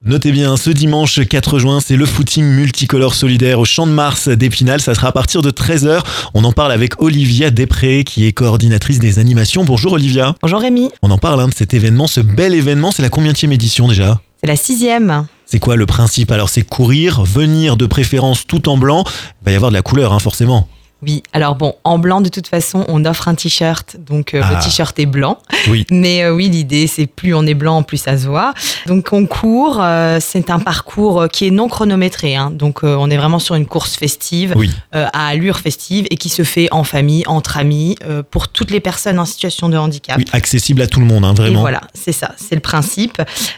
Notez bien, ce dimanche 4 juin, c'est le footing multicolore solidaire au Champ de Mars d'Épinal. Ça sera à partir de 13h. On en parle avec Olivia Després, qui est coordinatrice des animations. Bonjour Olivia. Bonjour Rémi. On en parle de cet événement, ce bel événement. C'est la combienième édition déjà ? C'est la 6e. C'est quoi le principe ? Alors c'est courir, venir de préférence tout en blanc. Il va y avoir de la couleur forcément. Oui, alors bon, en blanc de toute façon, on offre un t-shirt, donc le t-shirt est blanc. Oui. Mais oui, l'idée, c'est plus on est blanc, plus ça se voit. Donc on court, c'est un parcours qui est non chronométré, donc on est vraiment sur une course festive, à allure festive et qui se fait en famille, entre amis, pour toutes les personnes en situation de handicap. Oui, accessible à tout le monde, vraiment. Et voilà, c'est ça, c'est le principe.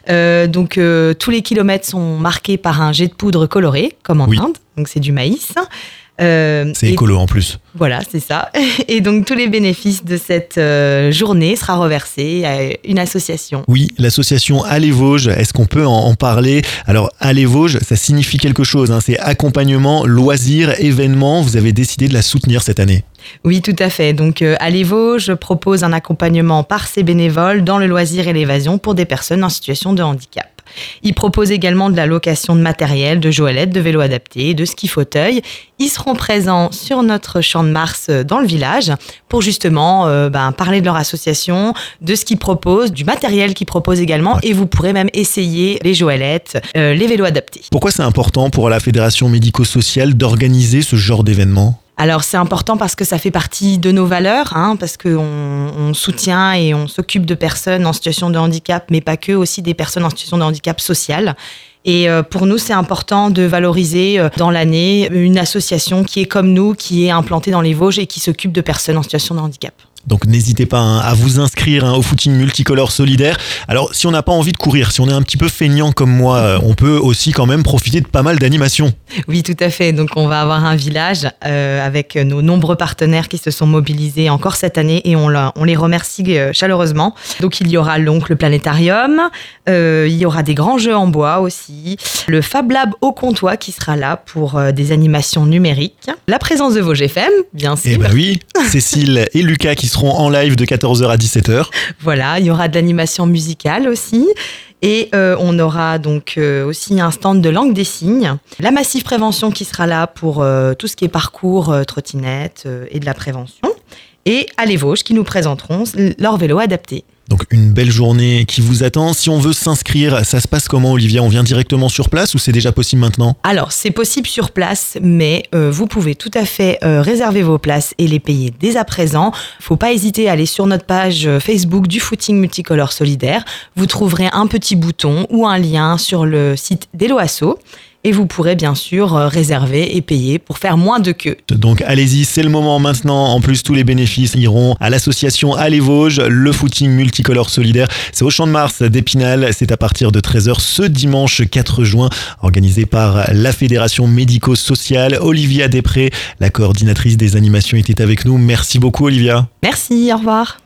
Donc tous les kilomètres sont marqués par un jet de poudre coloré, comme en Inde, donc c'est du maïs. C'est écolo en plus. Voilà, c'est ça. Et donc tous les bénéfices de cette journée sera reversés à une association. Oui, l'association Allez Vosges, est-ce qu'on peut en parler ? Alors Allez Vosges, ça signifie quelque chose, c'est accompagnement, loisirs, événements. Vous avez décidé de la soutenir cette année. Oui, tout à fait. Donc Allez Vosges propose un accompagnement par ses bénévoles dans le loisir et l'évasion pour des personnes en situation de handicap. Ils proposent également de la location de matériel, de joëlettes, de vélos adaptés, de ski fauteuil. Ils seront présents sur notre Champ de Mars dans le village pour justement parler de leur association, de ce qu'ils proposent, du matériel qu'ils proposent également. Et vous pourrez même essayer les joëlettes, les vélos adaptés. Pourquoi c'est important pour la Fédération médico-sociale d'organiser ce genre d'événement ? Alors c'est important parce que ça fait partie de nos valeurs, parce qu'on soutient et on s'occupe de personnes en situation de handicap, mais pas que, aussi des personnes en situation de handicap social. Et pour nous, c'est important de valoriser dans l'année une association qui est comme nous, qui est implantée dans les Vosges et qui s'occupe de personnes en situation de handicap. Donc n'hésitez pas à vous inscrire au footing multicolore solidaire. Alors si on n'a pas envie de courir, si on est un petit peu feignant comme moi, on peut aussi quand même profiter de pas mal d'animations. Oui, tout à fait. Donc on va avoir un village avec nos nombreux partenaires qui se sont mobilisés encore cette année et on les remercie chaleureusement. Donc il y aura donc le planétarium, il y aura des grands jeux en bois aussi, le Fab Lab au Comtois qui sera là pour des animations numériques, la présence de Vosges FM, bien sûr. Eh ben oui, Cécile et Lucas qui seront en live de 14h à 17h. Voilà, il y aura de l'animation musicale aussi. Et on aura donc aussi un stand de langue des signes. La Massif Prévention qui sera là pour tout ce qui est parcours, trottinette et de la prévention. Et Allez Vosges qui nous présenteront leur vélo adapté. Donc une belle journée qui vous attend. Si on veut s'inscrire, ça se passe comment Olivia ? On vient directement sur place ou c'est déjà possible maintenant ? Alors c'est possible sur place, mais vous pouvez tout à fait réserver vos places et les payer dès à présent. Faut pas hésiter à aller sur notre page Facebook du footing multicolore solidaire. Vous trouverez un petit bouton ou un lien sur le site d'Hello Asso. Et vous pourrez bien sûr réserver et payer pour faire moins de queue. Donc allez-y, c'est le moment maintenant. En plus, tous les bénéfices iront à l'association Allez Vosges, le footing multicolore solidaire. C'est au Champ de Mars d'Épinal. C'est à partir de 13h ce dimanche 4 juin, organisé par la Fédération médico-sociale. Olivia Després, la coordinatrice des animations, était avec nous. Merci beaucoup Olivia. Merci, au revoir.